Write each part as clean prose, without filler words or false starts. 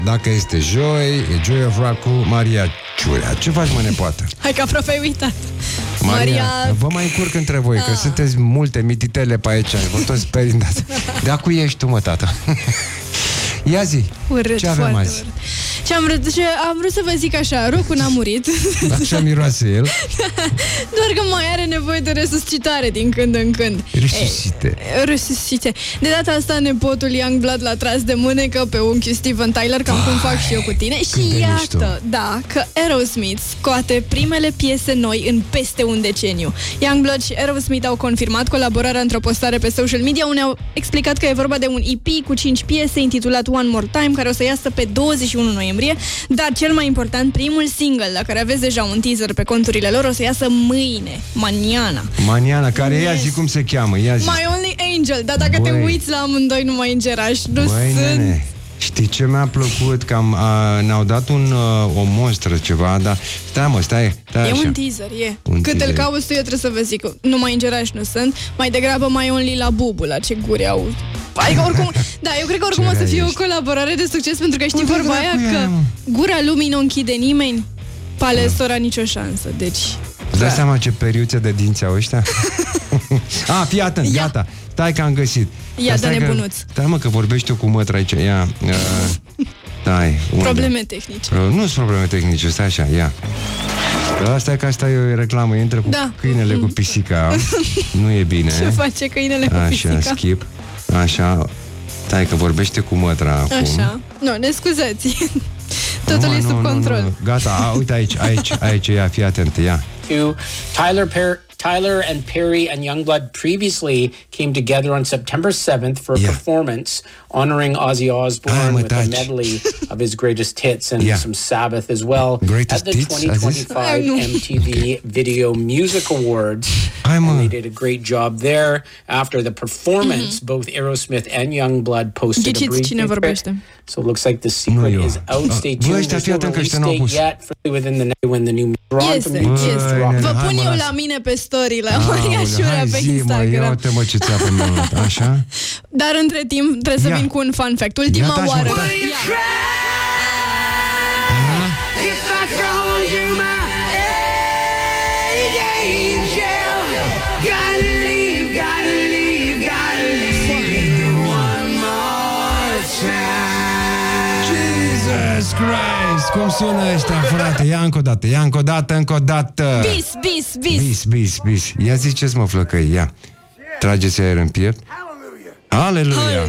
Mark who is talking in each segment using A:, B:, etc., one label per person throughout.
A: Dacă este joi, e Joy of Rock cu Maria Ciurea. Ce faci, mă, nepoată?
B: Hai că aproape ai uitat.
A: Maria, vă mai încurc între voi, că sunteți multe mititele pe aici. Vă toți sperindați. De acu ești tu, mă, tata? Ia zi,
B: urât,
A: ce avem azi?
B: Urât. Am vrut să vă zic așa, Rocul n-a murit.
A: Așa miroase el.
B: Doar că mai are nevoie de resuscitare din când în când. Resuscite. De data asta nepotul Youngblood l-a tras de mânecă pe unchiul Steven Tyler, cam cum fac și eu cu tine. Și iată, că Aerosmith scoate primele piese noi în peste un deceniu. Youngblood și Aerosmith au confirmat colaborarea într-o postare pe social media, unde au explicat că e vorba de un EP cu 5 piese intitulat One More Time, care o să iasă pe 21 noiembrie, dar cel mai important, primul single, la care aveți deja un teaser pe conturile lor, o să iasă mâine, Maniana,
A: care ia zi cum se cheamă, ia zi.
B: My Only Angel, dar dacă te uiți la amândoi numai îngerași, nu sunt...
A: Nene. Știi ce mi-a plăcut? Că ne-au dat o monstră ceva, dar stai
B: E
A: așa.
B: un teaser, Cât îl cauți tu, eu trebuie să vă zic, numai îngerași nu sunt, mai degrabă My Only la Bubu, la ce guri au. Adică oricum, eu cred că oricum o să fie o colaborare de succes, pentru că știi vorba aia că gura lumii nu închide nimeni, Palesora nicio șansă, deci...
A: Îți dai seama ce periuțe de dinți au ăștia? Fii atent, gata. Stai că am găsit.
B: Ia, dă nebunuț.
A: Stai, mă, că vorbești eu cu mătra aici. Ia. Stai.
B: Probleme tehnice.
A: Nu sunt probleme tehnice, stai așa, ia. Asta e că asta e o reclamă. Intră cu câinele cu pisica. Nu e bine.
B: Ce face câinele cu pisica?
A: Așa, skip. Așa. Stai că vorbește cu mătra acum.
B: Așa. Nu, ne scuzați. Totul e sub control.
A: Nu. Gata, uite aici, ia, fii atent, ia.
C: Tyler and Perry and Youngblood previously came together on September 7th for a performance honoring Ozzy Osbourne with a medley of his greatest hits and some Sabbath as well at the 2025 MTV Video Music Awards. And they did a great job there. After the performance, both Aerosmith and Youngblood posted a brief picture. So it looks like the secret is out. Stay tuned. There's no release date yet. Within the night when the new
B: Vă pun eu la mine pe story la Maria Ciurea pe Instagram.
A: Ia-te, mă, ce ți-a pe așa?
B: Dar între timp trebuie să vin cu un fun fact. Ultima oară.
A: Jesus Christ! Cum sună ăștia, frate? Ia încă o dată. Bis. Ia ziceți, mă, flăcăi, ia. Trageți aer în piept. Aleluia!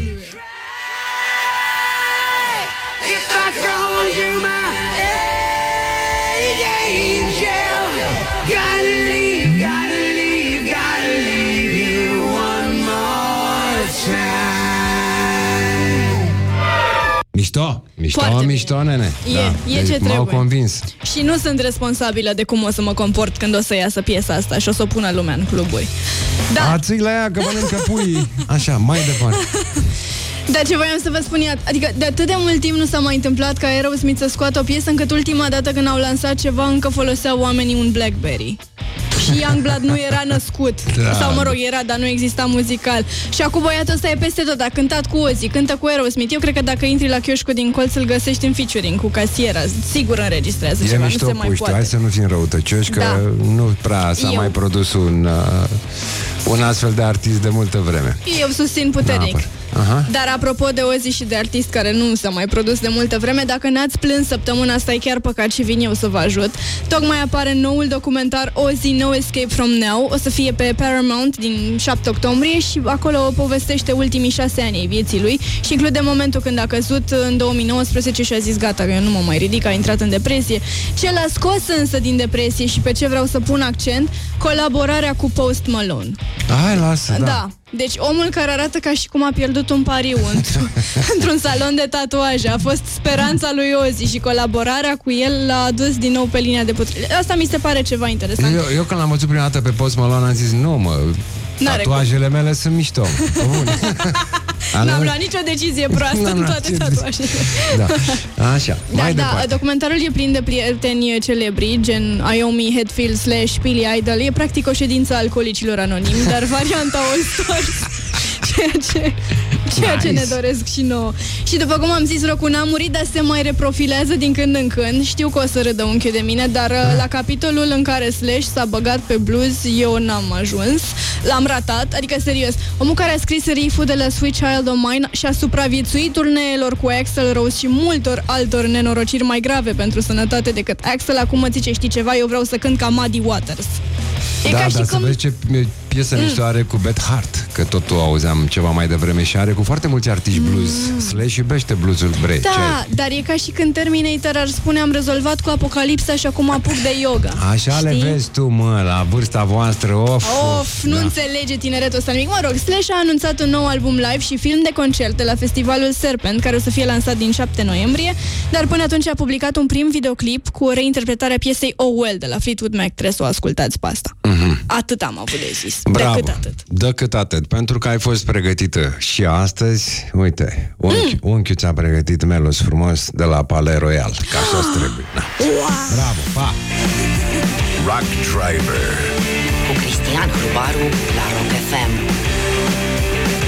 A: Mișto, nene.
B: E ce trebuie.
A: M-au convins.
B: Și nu sunt responsabilă de cum o să mă comport când o să iasă piesa asta și o să o pună lumea în cluburi.
A: Ați la ea, că mănâncă pui. Așa, mai departe.
B: Dar ce voiam să vă spun, adică de atât de mult timp nu s-a mai întâmplat ca Aerosmith să scoată o piesă, încât ultima dată când au lansat ceva încă foloseau oamenii un BlackBerry. Și Youngblood nu era născut. Sau mă rog, era, dar nu exista muzical. Și acum băiatul ăsta e peste tot. A cântat cu Ozzy, cântă cu Aerosmith. Eu cred că dacă intri la chioșcul din colț, îl găsești în featuring cu casiera. Sigur înregistrează ceva, nu se mai poate.
A: Hai să nu fim răutăcioși, că nu prea s-a mai produs un astfel de artist de multă vreme.
B: Eu susțin puternic. Dar apropo de Ozzy și de artist care nu s-a mai produs de multă vreme, dacă n-ați plâns săptămâna asta, e chiar păcat și vin eu să vă ajut. Tocmai apare noul documentar Ozzy No Escape From Now. O să fie pe Paramount din 7 octombrie și acolo povestește ultimii 6 ani ai vieții lui și include momentul când a căzut în 2019 și a zis gata, că eu nu mă mai ridic, a intrat în depresie. Ce l-a scos însă din depresie și pe ce vreau să pun accent, colaborarea cu Post Malone.
A: Hai, lasă, da.
B: Deci omul care arată ca și cum a pierdut un pariu într-un salon de tatuaje. A fost speranța lui Ozzy și colaborarea cu el l-a adus din nou pe linia de putere. Asta mi se pare ceva interesant.
A: Eu când l-am văzut prima dată pe Post Malone am zis, nu mă, tatuajele mele sunt mișto.
B: N-am luat nicio decizie proastă în toate tatuajele.
A: Așa, mai departe.
B: Documentarul e plin de prieteni celebri, gen Iommi, Hetfield / Billy Idol. E practic o ședință a alcoolicilor anonimi, dar varianta All Stars. Ceea ce Ceea ce ne doresc și nouă. Și după cum am zis, Rocco n-a murit, dar se mai reprofilează din când în când. Știu că o să râdă unchiul de mine, dar la capitolul în care Slash s-a băgat pe blues, eu n-am ajuns. L-am ratat, adică serios. Omul care a scris riff-ul de la Sweet Child O' Mine și-a supraviețuit turneelor cu Axl Rose și multor altor nenorociri mai grave pentru sănătate decât Axl. Acum mă zice, știi ceva, eu vreau să cânt ca Muddy Waters.
A: E da, dar să vezi ce piesă mișto are cu Beth Hart, că tot o auzeam ceva mai devreme și are cu foarte mulți artiști blues. Slash iubește bluesul bre.
B: Da, dar e ca și când Terminator ar spune am rezolvat cu apocalipsa și acum apuc de yoga.
A: Așa știi? Le vezi tu, mă, la vârsta voastră,
B: nu înțelege tineretul ăsta nimic. Mă rog, Slash a anunțat un nou album live și film de concerte la festivalul Serpent, care o să fie lansat din 7 noiembrie, dar până atunci a publicat un prim videoclip cu o reinterpretare a piesei Oh Well de la Fleetwood Mac. Trebuie să o ascultați pe asta. Atât am avut de zis.
A: Bravo.
B: Decât
A: atât. Pentru că ai fost pregătită și astăzi, uite, unchiul ți-a pregătit melos frumos de la Palais Royal, ca așa trebuie. Bravo, pa!
D: Rock Driver cu Cristian Hrubaru la Rock FM.